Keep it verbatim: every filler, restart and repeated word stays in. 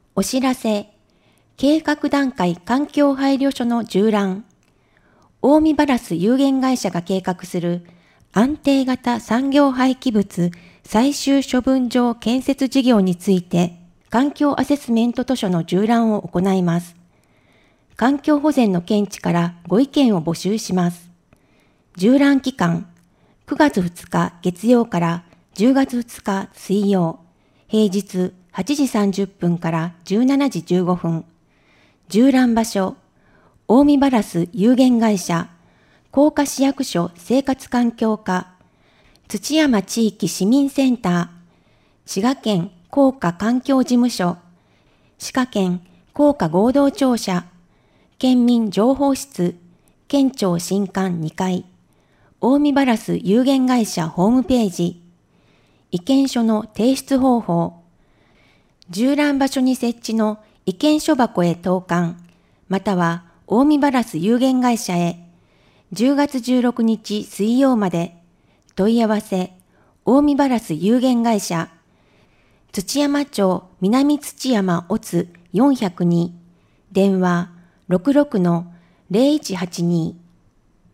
お知らせ、計画段階環境配慮書の縦覧。大見バラス有限会社が計画する安定型産業廃棄物最終処分場建設事業について、環境アセスメント図書の縦覧を行います。環境保全の見地からご意見を募集します。縦覧期間、くがつふつか月曜からじゅうがつふつか水曜、平日はちじさんじゅっぷんからじゅうしちじじゅうごふん。縦覧場所、大見バラス有限会社、甲賀市役所生活環境課、土山地域市民センター、滋賀県甲賀環境事務所、歯科県甲賀合同庁舎、県民情報室、県庁新館にかい、大見バラス有限会社ホームページ、意見書の提出方法、縦覧場所に設置の意見書箱へ投函、または大見バラス有限会社へ、じゅうがつじゅうろくにち水曜まで、問い合わせ、大見バラス有限会社、土山町南土山オツよんひゃくに、電話ろくろくのゼロいちはちに